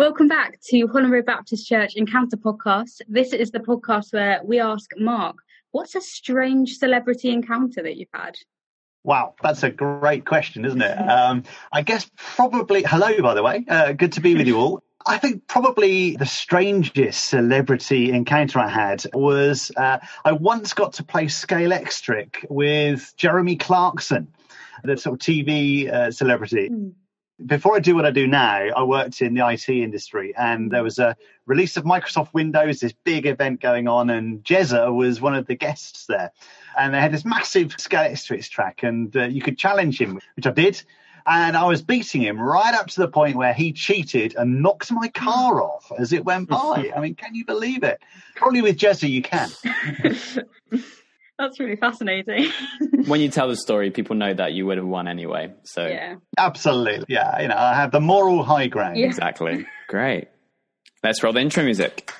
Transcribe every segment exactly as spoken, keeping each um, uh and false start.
Welcome back to Holland Road Baptist Church Encounter Podcast. This is the podcast where we ask Mark, what's a strange celebrity encounter that you've had? Wow, that's a great question, isn't it? Um, I guess probably, hello, by the way, uh, good to be with you all. I think probably the strangest celebrity encounter I had was uh, I once got to play Scalextric with Jeremy Clarkson, the sort of T V uh, celebrity. Mm. Before I do what I do now, I worked in the I T industry, and there was a release of Microsoft Windows, this big event going on, and Jezza was one of the guests there. And they had this massive Scalextric track, and uh, you could challenge him, which I did. And I was beating him right up to the point where he cheated and knocked my car off as it went by. I mean, can you believe it? Probably with Jezza you can. That's really fascinating. When you tell the story, people know that you would have won anyway. So yeah. Absolutely. Yeah, you know, I have the moral high ground. Yeah. Exactly. Great. Let's roll the intro music.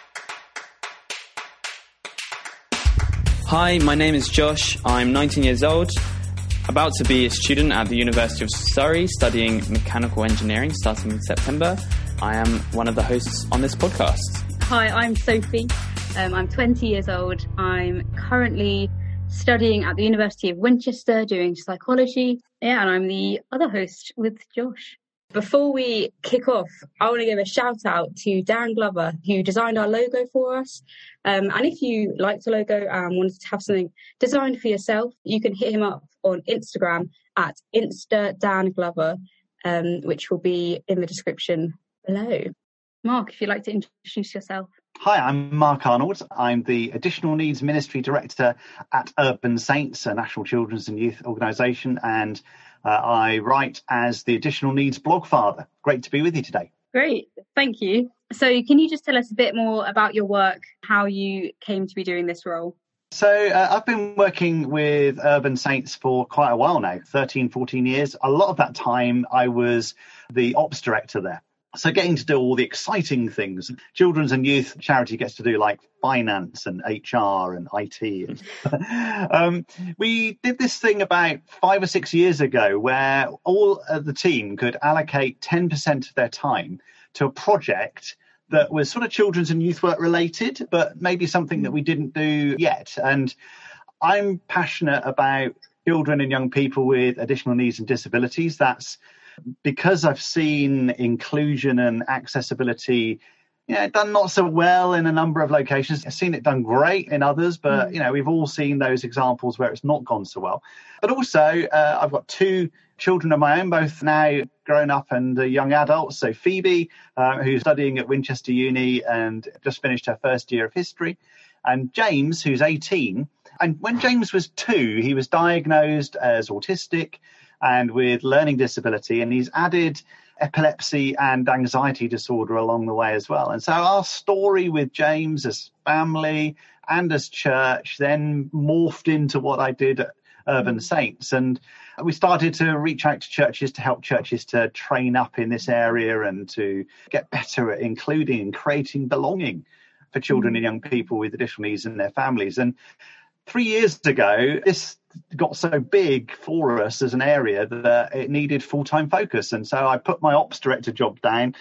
Hi, my name is Josh. I'm nineteen years old, about to be a student at the University of Surrey studying mechanical engineering starting in September. I am one of the hosts on this podcast. Hi, I'm Sophie. Um, I'm twenty years old. I'm currently studying at the University of Winchester doing psychology. Yeah, and I'm the other host with Josh. Before we kick off, I want to give a shout out to Darren Glover, who designed our logo for us. Um, and if you liked the logo and wanted to have something designed for yourself, you can hit him up on Instagram at InstaDanGlover, um, which will be in the description below. Mark, if you'd like to introduce yourself. Hi, I'm Mark Arnold. I'm the Additional Needs Ministry Director at Urban Saints, a national children's and youth organisation, and uh, I write as the Additional Needs blog father. Great to be with you today. Great, thank you. So can you just tell us a bit more about your work, how you came to be doing this role? So uh, I've been working with Urban Saints for quite a while now, thirteen, fourteen years. A lot of that time I was the ops director there. So getting to do all the exciting things children's and youth charity gets to do, like finance and H R and I T. um, we did this thing about five or six years ago where all of the team could allocate ten percent of their time to a project that was sort of children's and youth work related, but maybe something that we didn't do yet. And I'm passionate about children and young people with additional needs and disabilities. That's because I've seen inclusion and accessibility, you know, done not so well in a number of locations. I've seen it done great in others, but, mm. you know, we've all seen those examples where it's not gone so well. But also, uh, I've got two children of my own, both now grown up and uh, young adults. So Phoebe, uh, who's studying at Winchester Uni and just finished her first year of history, and James, who's eighteen. And when James was two, he was diagnosed as autistic and with learning disability, and he's added epilepsy and anxiety disorder along the way as well. And so our story with James as family and as church then morphed into what I did at Urban Saints. And we started to reach out to churches to help churches to train up in this area and to get better at including and creating belonging for children and young people with additional needs and their families. And three years ago, this got so big for us as an area that it needed full-time focus. And so I put my ops director job down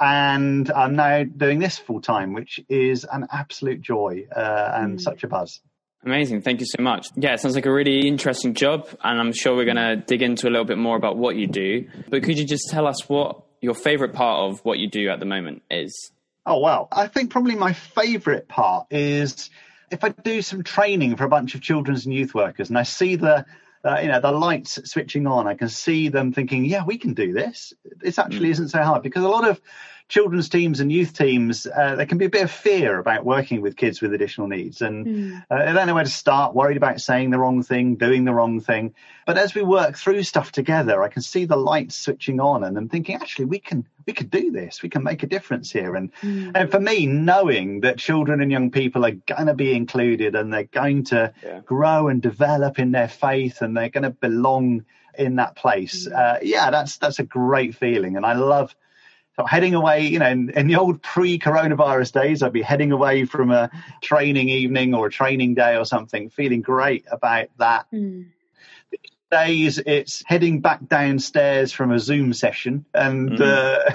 and I'm now doing this full-time, which is an absolute joy uh, and mm. such a buzz. Amazing. Thank you so much. Yeah, it sounds like a really interesting job, and I'm sure we're going to dig into a little bit more about what you do. But could you just tell us what your favourite part of what you do at the moment is? Oh, well, I think probably my favourite part is if I do some training for a bunch of children's and youth workers and I see the, uh, you know, the lights switching on, I can see them thinking, yeah, we can do this. This actually mm. isn't so hard, because a lot of children's teams and youth teams, uh, there can be a bit of fear about working with kids with additional needs, and mm. uh, they don't know where to start, worried about saying the wrong thing, doing the wrong thing. But as we work through stuff together, I can see the lights switching on and I'm thinking, actually, we can we can do this. We can make a difference here. And, mm. and for me, knowing that children and young people are going to be included and they're going to yeah. grow and develop in their faith and they're going to belong in that place. Mm. Uh, yeah, that's that's a great feeling. And I love So heading away, you know, in, in the old pre-coronavirus days, I'd be heading away from a training evening or a training day or something, feeling great about that. Mm. days it's heading back downstairs from a Zoom session, and, mm.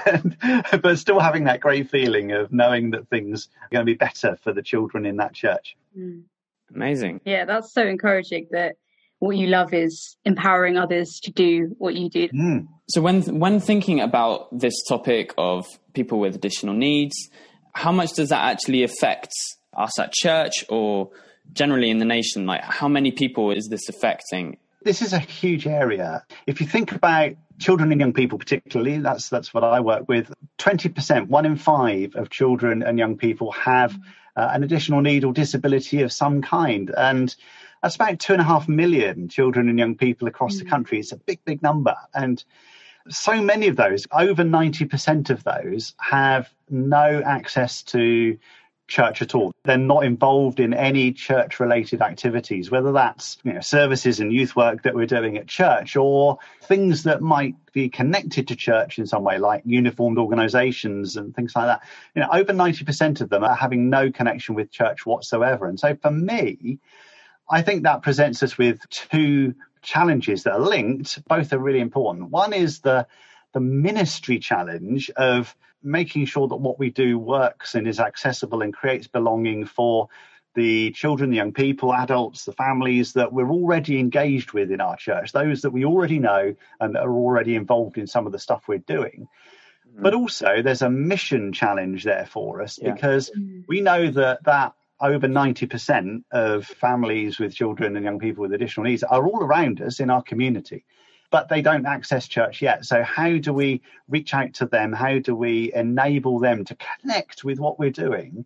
uh, and but still having that great feeling of knowing that things are going to be better for the children in that church. Mm. Amazing. Yeah, that's so encouraging that what you love is empowering others to do what you do. Mm. So when when thinking about this topic of people with additional needs, how much does that actually affect us at church or generally in the nation? Like, how many people is this affecting? This is a huge area. If you think about children and young people particularly, that's that's what I work with, twenty percent, one in five of children and young people have uh, an additional need or disability of some kind. And that's about two and a half million children and young people across mm. the country. It's a big, big number. And so many of those, over ninety percent of those, have no access to church at all. They're not involved in any church-related activities, whether that's, you know, services and youth work that we're doing at church, or things that might be connected to church in some way, like uniformed organisations and things like that. You know, over ninety percent of them are having no connection with church whatsoever. And so for me, I think that presents us with two challenges that are linked. Both are really important. One is the the ministry challenge of making sure that what we do works and is accessible and creates belonging for the children, the young people, adults, the families that we're already engaged with in our church, those that we already know and that are already involved in some of the stuff we're doing. Mm. But also there's a mission challenge there for us, yeah. because mm. we know that that over ninety percent of families with children and young people with additional needs are all around us in our community, but they don't access church yet. So how do we reach out to them? How do we enable them to connect with what we're doing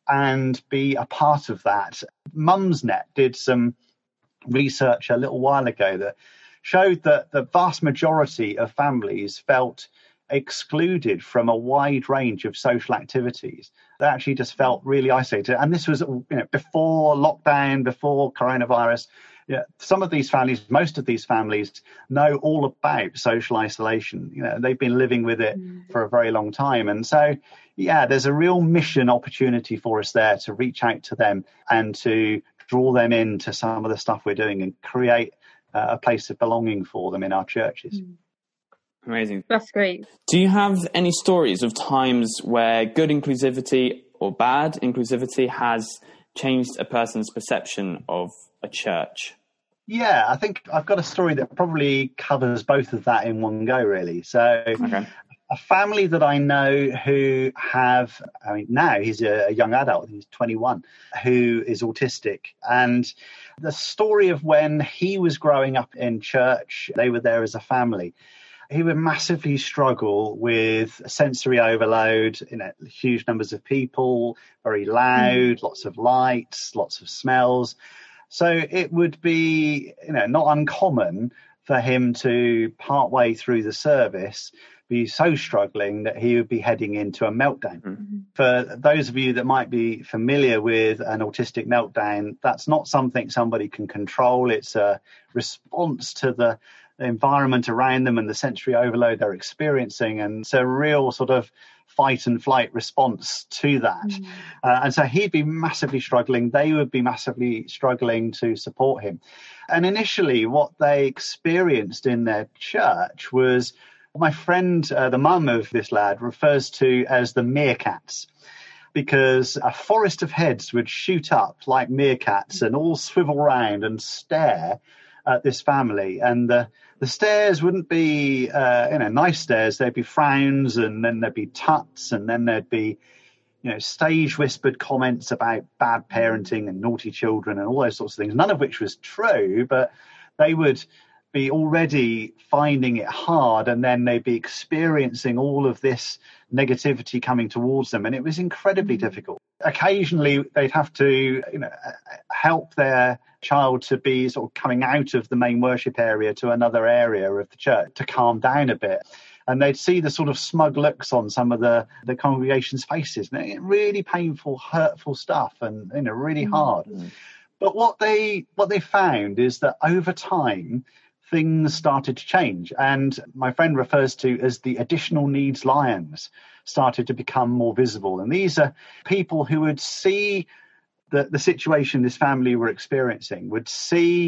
and be a part of that? Mumsnet did some research a little while ago that showed that the vast majority of families felt excluded from a wide range of social activities. They actually just felt really isolated. And this was, you know, before lockdown, before coronavirus. Yeah, some of these families, most of these families know all about social isolation. You know, they've been living with it mm. for a very long time. And so, yeah, there's a real mission opportunity for us there to reach out to them and to draw them into some of the stuff we're doing and create uh, a place of belonging for them in our churches. Mm. Amazing. That's great. Do you have any stories of times where good inclusivity or bad inclusivity has changed a person's perception of a church? Yeah, I think I've got a story that probably covers both of that in one go, really. So okay. A family that I know who have, I mean, now he's a, a young adult, he's twenty-one, who is autistic. And the story of when he was growing up in church, they were there as a family. He would massively struggle with sensory overload, you know, huge numbers of people, very loud, mm. lots of lights, lots of smells. So it would be, you know, not uncommon for him to partway through the service be so struggling that he would be heading into a meltdown. Mm-hmm. For those of you that might be familiar with an autistic meltdown, that's not something somebody can control. It's a response to the the environment around them and the sensory overload they're experiencing. And it's a real sort of fight and flight response to that. Mm. Uh, and so he'd be massively struggling. They would be massively struggling to support him. And initially what they experienced in their church was my friend, uh, the mum of this lad, refers to as the meerkats, because a forest of heads would shoot up like meerkats and all swivel round and stare at this family. And the The stares wouldn't be, uh, you know, nice stares. There'd be frowns, and then there'd be tuts, and then there'd be, you know, stage whispered comments about bad parenting and naughty children and all those sorts of things, none of which was true, but they would be already finding it hard, and then they'd be experiencing all of this negativity coming towards them, and it was incredibly mm-hmm. difficult. Occasionally they'd have to, you know, help their child to be sort of coming out of the main worship area to another area of the church to calm down a bit, and they'd see the sort of smug looks on some of the the congregation's faces, and really painful, hurtful stuff, and, you know, really hard. Mm-hmm. But what they what they found is that over time things started to change, and my friend refers to as the additional needs lions started to become more visible. And these are people who would see the, the situation this family were experiencing, would see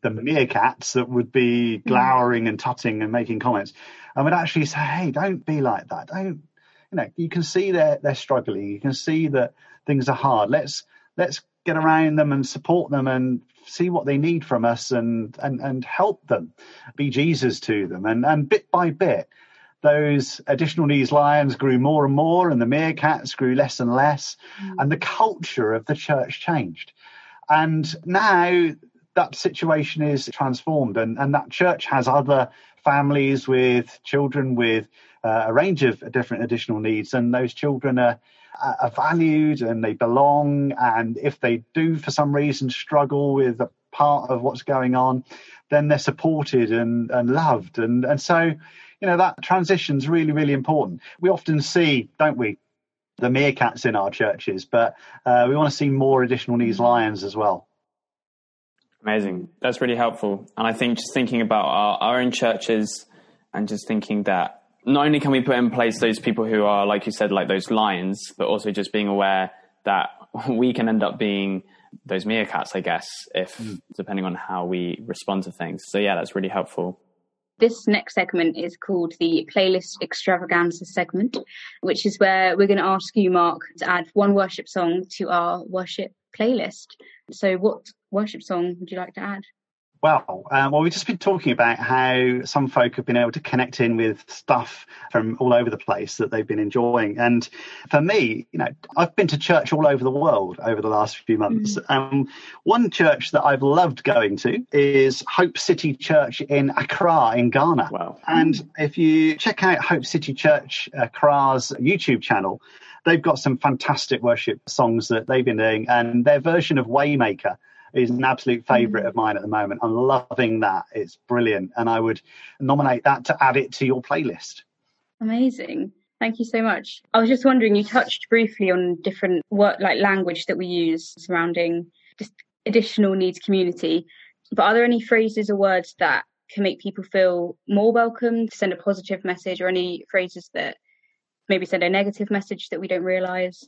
the meerkats that would be glowering and tutting and making comments, and would actually say, hey, don't be like that. Don't, you know, you can see they're, they're struggling. You can see that things are hard. Let's, let's get around them and support them and see what they need from us and, and, and help them, be Jesus to them. And, and bit by bit, those additional needs lions grew more and more, and the meerkats grew less and less, mm. and the culture of the church changed. And now that situation is transformed, and, and that church has other families with children with uh, a range of different additional needs, and those children are, are valued and they belong. And if they do, for some reason, struggle with a part of what's going on, then they're supported and, and loved. And, and so, you know, that transition's really, really important. We often see, don't we, the meerkats in our churches, but uh, we want to see more additional needs lions as well. Amazing. That's really helpful. And I think just thinking about our, our own churches and just thinking that not only can we put in place those people who are, like you said, like those lions, but also just being aware that we can end up being those meerkats, I guess, if mm. depending on how we respond to things. So yeah, that's really helpful. This next segment is called the Playlist Extravaganza segment, which is where we're going to ask you, Mark, to add one worship song to our worship playlist. So what worship song would you like to add? Well, um, well, we've just been talking about how some folk have been able to connect in with stuff from all over the place that they've been enjoying. And for me, you know, I've been to church all over the world over the last few months. Mm-hmm. Um, one church that I've loved going to is Hope City Church in Accra in Ghana. Wow. And if you check out Hope City Church Accra's YouTube channel, they've got some fantastic worship songs that they've been doing, and their version of Waymaker is an absolute favourite of mine at the moment. I'm loving that. It's brilliant. And I would nominate that to add it to your playlist. Amazing. Thank you so much. I was just wondering, you touched briefly on different work, like language that we use surrounding just additional needs community. But are there any phrases or words that can make people feel more welcome, to send a positive message, or any phrases that maybe send a negative message that we don't realise?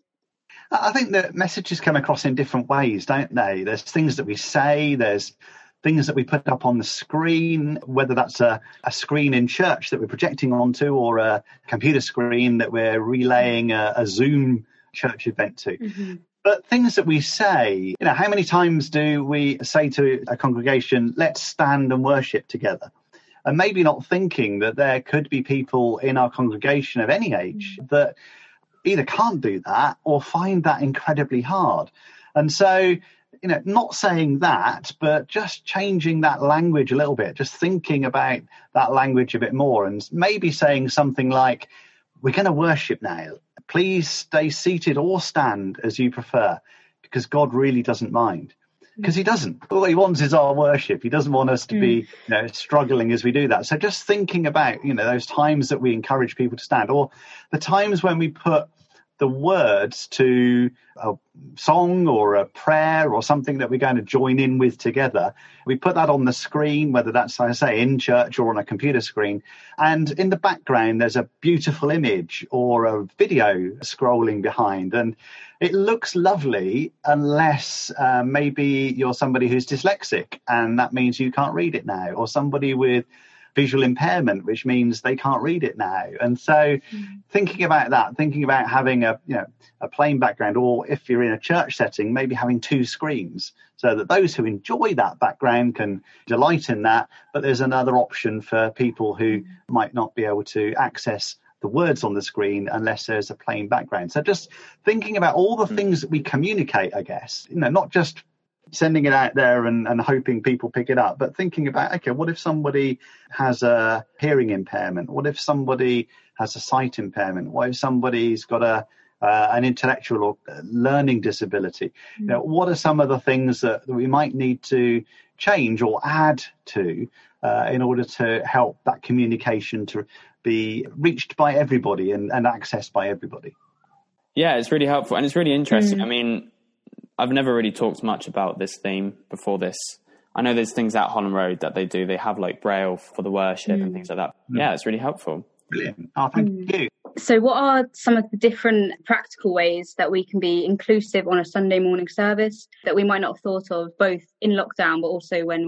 I think that messages come across in different ways, don't they? There's things that we say, there's things that we put up on the screen, whether that's a, a screen in church that we're projecting onto, or a computer screen that we're relaying a, a Zoom church event to. Mm-hmm. But things that we say, you know, how many times do we say to a congregation, let's stand and worship together? And maybe not thinking that there could be people in our congregation of any age mm-hmm. that either can't do that or find that incredibly hard. And so, you know, not saying that, but just changing that language a little bit, just thinking about that language a bit more, and maybe saying something like, we're going to worship now. Please stay seated or stand as you prefer, because God really doesn't mind. Because he doesn't. All he wants is our worship. He doesn't want us to mm. be, you know, struggling as we do that. So just thinking about, you know, those times that we encourage people to stand, or the times when we put the words to a song or a prayer or something that we're going to join in with together. We put that on the screen, whether that's, I say, in church or on a computer screen. And in the background, there's a beautiful image or a video scrolling behind. And it looks lovely unless uh, maybe you're somebody who's dyslexic, and that means you can't read it now, or somebody with visual impairment, which means they can't read it now. And so mm. thinking about that, thinking about having a, you know, a plain background, or if you're in a church setting, maybe having two screens, so that those who enjoy that background can delight in that. But there's another option for people who mm. might not be able to access the words on the screen unless there's a plain background. So just thinking about all the mm. things that we communicate, I guess, you know, not just sending it out there and, and hoping people pick it up, but thinking about, okay, what if somebody has a hearing impairment? What if somebody has a sight impairment? What if somebody's got a uh, an intellectual or learning disability? Mm-hmm. You know, what are some of the things that, that we might need to change or add to uh, in order to help that communication to be reached by everybody and, and accessed by everybody? Yeah, it's really helpful, and it's really interesting. Mm-hmm. I mean, I've never really talked much about this theme before this. I know there's things at Holland Road that they do. They have like Braille for the worship mm. and things like that. Mm. Yeah, it's really helpful. Brilliant. Oh, thank mm. you. So what are some of the different practical ways that we can be inclusive on a Sunday morning service that we might not have thought of, both in lockdown, but also when we're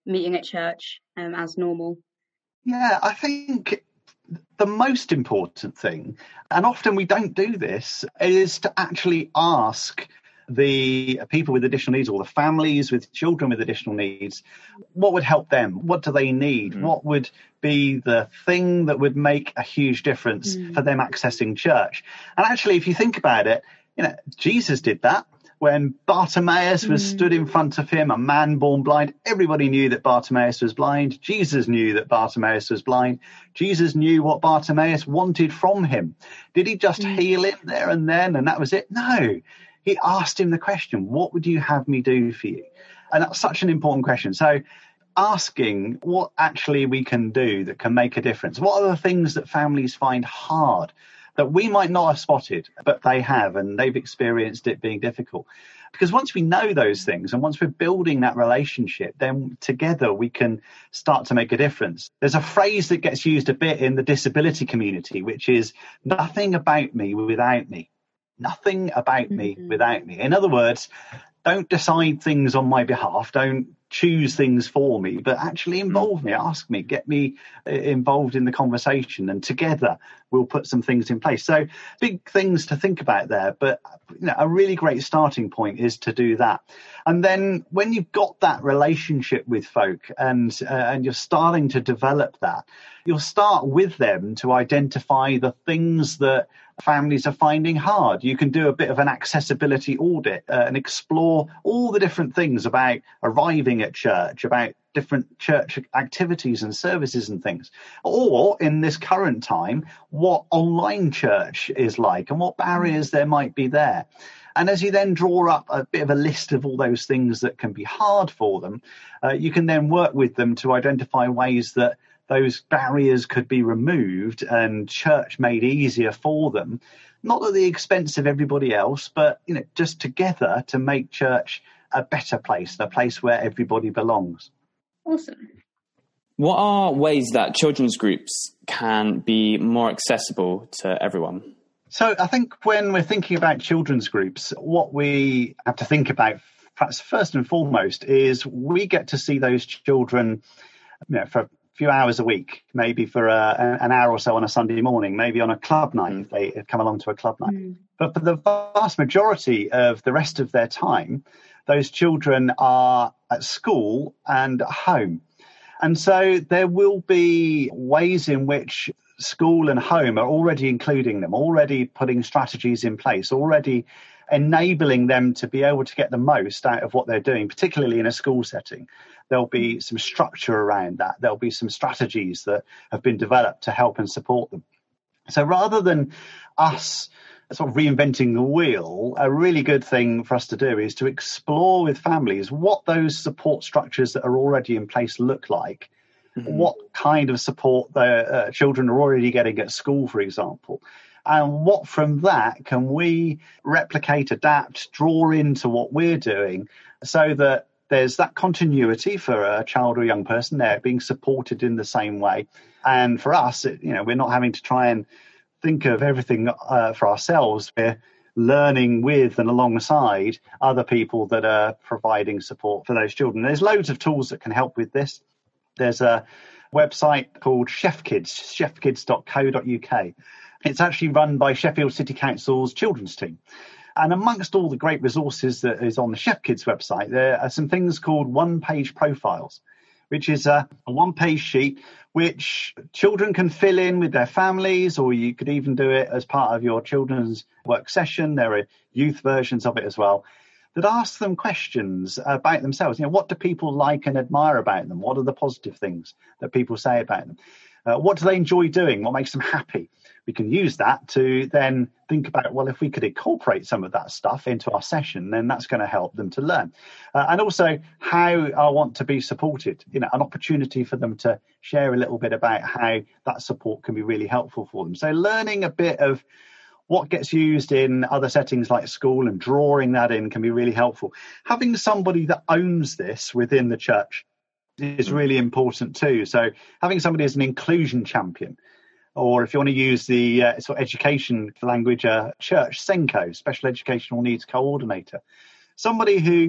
meeting at church um, as normal? Yeah, I think the most important thing, and often we don't do this, is to actually ask the people with additional needs, or the families with children with additional needs, what would help them? What do they need? Mm. What would be the thing that would make a huge difference mm. for them accessing church? And actually, if you think about it, you know, Jesus did that. When Bartimaeus was mm. stood in front of him, a man born blind, everybody knew that Bartimaeus was blind. Jesus knew that Bartimaeus was blind. Jesus knew what Bartimaeus wanted from him. Did he just mm. heal him there and then, and that was it? No. He asked him the question, what would you have me do for you? And that's such an important question. So asking what actually we can do that can make a difference. What are the things that families find hard that we might not have spotted, but they have, and they've experienced it being difficult? Because once we know those things, and once we're building that relationship, then together we can start to make a difference. There's a phrase that gets used a bit in the disability community, which is nothing about me without me. Nothing about me mm-hmm. without me. In other words, don't decide things on my behalf. Don't choose things for me, but actually involve me, ask me, get me involved in the conversation, and together we'll put some things in place. So big things to think about there, but you know, a really great starting point is to do that. And then when you've got that relationship with folk and uh, and you're starting to develop that, you'll start with them to identify the things that families are finding hard. You can do a bit of an accessibility audit uh, and explore all the different things about arriving at church, about different church activities and services and things. Or in this current time, what online church is like and what barriers there might be there. And as you then draw up a bit of a list of all those things that can be hard for them, uh, you can then work with them to identify ways that those barriers could be removed and church made easier for them, not at the expense of everybody else, but you know, just together to make church a better place, a place where everybody belongs. Awesome. What are ways that children's groups can be more accessible to everyone? So I think when we're thinking about children's groups, what we have to think about, perhaps first and foremost, is we get to see those children, you know, for few hours a week, maybe for a, an hour or so on a Sunday morning, maybe on a club night mm. if they come along to a club night. Mm. But for the vast majority of the rest of their time, those children are at school and at home. And so there will be ways in which school and home are already including them, already putting strategies in place, already enabling them to be able to get the most out of what they're doing, particularly in a school setting. There'll be some structure around that. There'll be some strategies that have been developed to help and support them. So rather than us sort of reinventing the wheel, a really good thing for us to do is to explore with families what those support structures that are already in place look like, mm-hmm. what kind of support the uh, children are already getting at school, for example. And what from that can we replicate, adapt, draw into what we're doing so that there's that continuity for a child or young person there being supported in the same way. And for us, it, you know, we're not having to try and think of everything uh, for ourselves. We're learning with and alongside other people that are providing support for those children. There's loads of tools that can help with this. There's a website called Chef Kids, chef kids dot co dot uk. It's actually run by Sheffield City Council's children's team. And amongst all the great resources that is on the Chef Kids website, there are some things called one-page profiles, which is a, a one-page sheet which children can fill in with their families, or you could even do it as part of your children's work session. There are youth versions of it as well that ask them questions about themselves. You know, what do people like and admire about them? What are the positive things that people say about them? Uh, what do they enjoy doing? What makes them happy? We can use that to then think about, well, if we could incorporate some of that stuff into our session, then that's going to help them to learn. Uh, and also how I want to be supported, you know, an opportunity for them to share a little bit about how that support can be really helpful for them. So learning a bit of what gets used in other settings like school and drawing that in can be really helpful. Having somebody that owns this within the church is really important too. So having somebody as an inclusion champion, or if you want to use the uh, sort of education language, uh, church SENCO, Special Educational Needs Coordinator, somebody who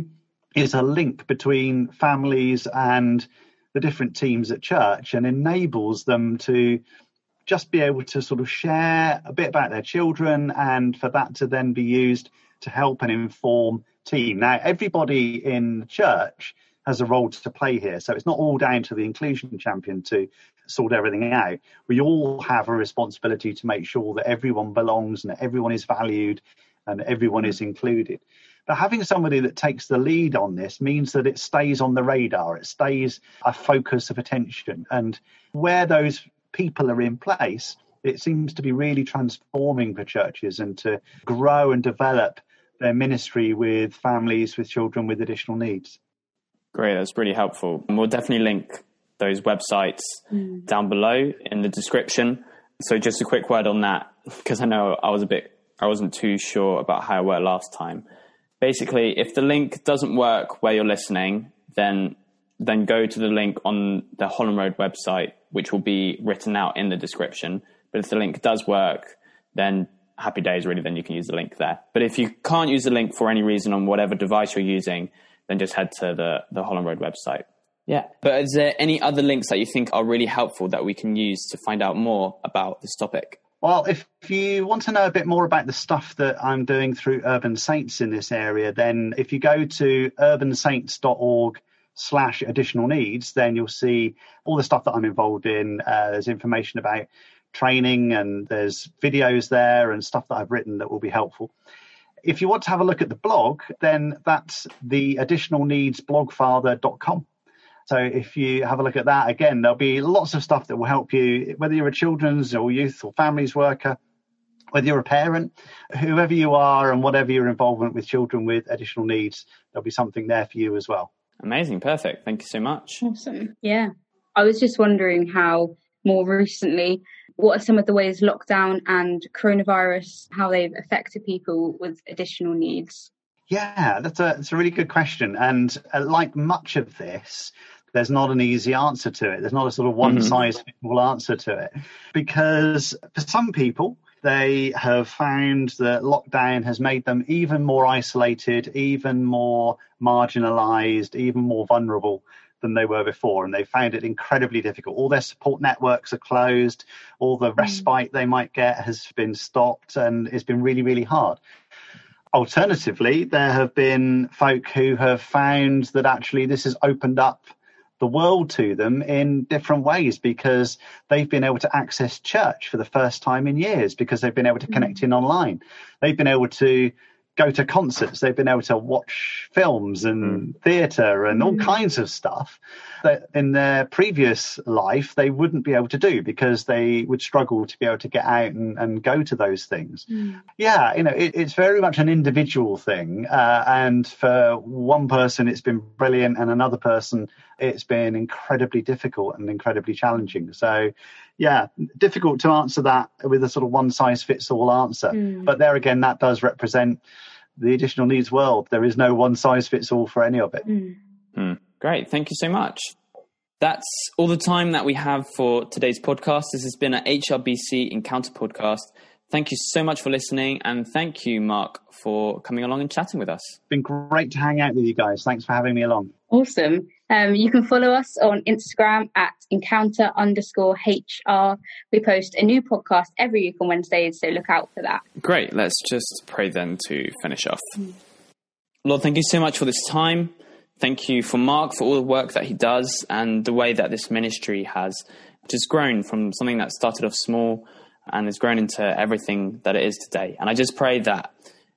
is a link between families and the different teams at church, and enables them to just be able to sort of share a bit about their children, and for that to then be used to help and inform team. Now, everybody in the church has a role to play here, so it's not all down to the inclusion champion to sort everything out. We all have a responsibility to make sure that everyone belongs and that everyone is valued and everyone is included. But having somebody that takes the lead on this means that it stays on the radar, it stays a focus of attention. And where those people are in place, it seems to be really transforming for churches and to grow and develop their ministry with families, with children with additional needs. Great, that's really helpful. And we'll definitely link those websites mm. down below in the description. So just a quick word on that, because I know I was a bit, I wasn't too sure about how it worked last time. Basically, if the link doesn't work where you're listening, then then go to the link on the Holland Road website, which will be written out in the description. But if the link does work, then happy days, really, then you can use the link there. But if you can't use the link for any reason on whatever device you're using, then just head to the, the Holland Road website. Yeah. But is there any other links that you think are really helpful that we can use to find out more about this topic? Well, if you want to know a bit more about the stuff that I'm doing through Urban Saints in this area, then if you go to urban saints dot org slash additional needs, then you'll see all the stuff that I'm involved in. Uh, there's information about training, and there's videos there and stuff that I've written that will be helpful. If you want to have a look at the blog, then that's the additional needs blogfather dot com. So if you have a look at that, again, there'll be lots of stuff that will help you, whether you're a children's or youth or families worker, whether you're a parent, whoever you are and whatever your involvement with children with additional needs, there'll be something there for you as well. Amazing. Perfect. Thank you so much. Awesome. Yeah. I was just wondering how more recently, what are some of the ways lockdown and coronavirus, how they've affected people with additional needs? Yeah, that's a, that's a really good question. And uh, like much of this, there's not an easy answer to it. There's not a sort of one-size-fits-all answer to it. Because for some people, they have found that lockdown has made them even more isolated, even more marginalised, even more vulnerable than they were before. And they found it incredibly difficult. All their support networks are closed. All the respite they might get has been stopped, and it's been really, really hard. Alternatively, there have been folk who have found that actually this has opened up the world to them in different ways, because they've been able to access church for the first time in years, because they've been able to connect in online. They've been able to go to concerts. They've been able to watch films and mm. theatre and all mm. kinds of stuff that in their previous life they wouldn't be able to do, because they would struggle to be able to get out and, and go to those things. Mm. Yeah, you know, it, it's very much an individual thing. Uh, and for one person, it's been brilliant, and another person, it's been incredibly difficult and incredibly challenging. So, yeah, difficult to answer that with a sort of one-size-fits-all answer. Mm. But there again, that does represent the additional needs world. There is no one-size-fits-all for any of it. Mm. Mm. Great. Thank you so much. That's all the time that we have for today's podcast. This has been an H R B C Encounter podcast. Thank you so much for listening. And thank you, Mark, for coming along and chatting with us. It's been great to hang out with you guys. Thanks for having me along. Awesome. Um, you can follow us on Instagram at encounter underscore HR. We post a new podcast every week on Wednesdays, so look out for that. Great. Let's just pray then to finish off. Mm. Lord, thank you so much for this time. Thank you for Mark, for all the work that he does and the way that this ministry has just grown from something that started off small and has grown into everything that it is today. And I just pray that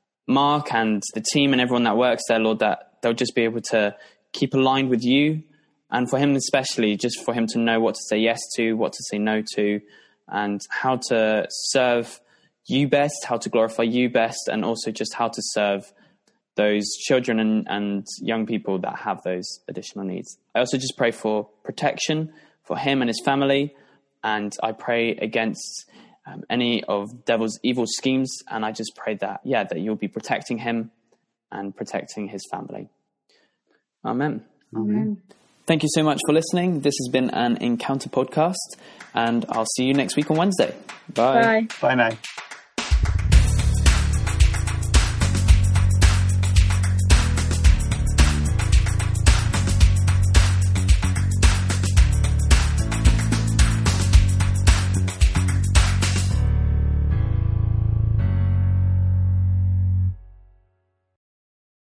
Mark and the team and everyone that works there, Lord, that they'll just be able to keep aligned with you, and for him especially, just for him to know what to say yes to, what to say no to, and how to serve you best, how to glorify you best, and also just how to serve those children and, and young people that have those additional needs. I also just pray for protection for him and his family, and I pray against um, any of devil's evil schemes, and I just pray that, yeah, that you'll be protecting him and protecting his family. Amen. Amen. Thank you so much for listening. This has been an Encounter podcast, and I'll see you next week on Wednesday. Bye. Bye. Bye now.